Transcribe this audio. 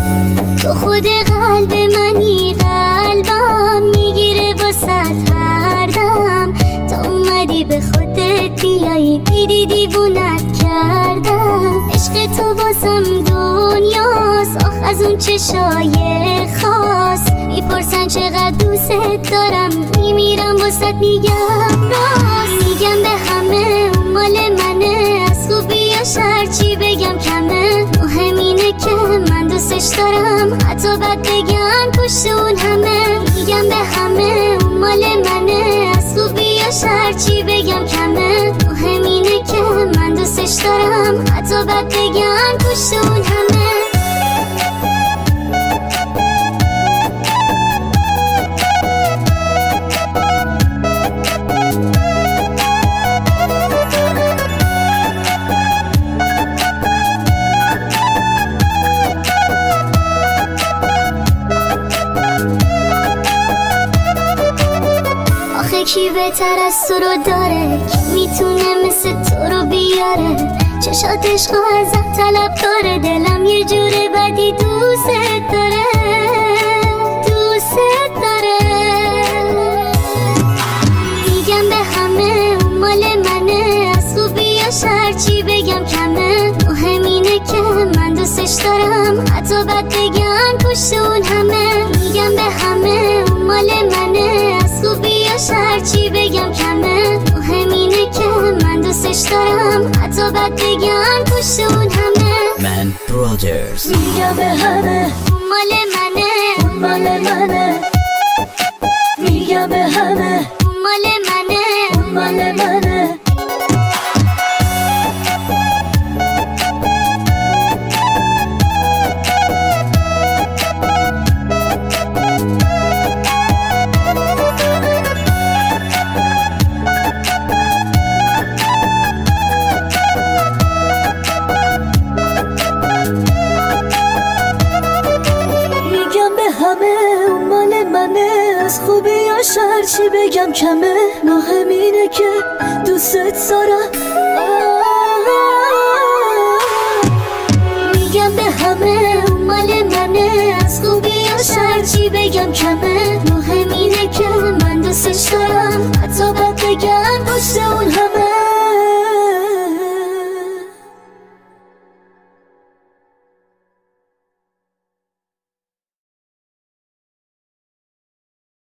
تو خود قلب منی، قلبم میگیره واسه هر دم. تا اومدی به خودت بیایی، دیدی دیوونت کردم. عشق تو واسم دنیاست، آخ از اون چشای خاص. میپرسن چقدر دوست دارم، میمیرم واسه میگم راست. میگم به همه اون مال منه، از خوبی یا شر چی بگم کمه. مهم اینه که من دوستش دارم، حتی بد بگن پشت اون همه. میگم به همه اون مال منه، از خوبی یا شر چی بگم کمه. مهم اینه که من دوستش دارم، حتی بد بگن پشت اون همه. کی بهتر از تو رو داره، کی میتونه مثل تو رو بیاره. چشات عشق و ازت طلب داره، دلم یه جور بدی دوست داره، دوست داره. میگم به همه اون مال منه، از خوبی یا شر چی بگم کمه. مهم اینه که من دوستش دارم، حتی بد بگن پشت اون همه. میگم به همه اون مال منه، از خوبی یا شر چی بگم کمه. مهم اینه که من دوستش دارم، حتی بد بگن پشت اون همه. من برادرز. میگم به همه اون مال منه، اون مال منه. میگم به همه اون مال منه، اون مال منه. از خوبی یا شر چی بگم کمه. مهم اینه که دوست دارم.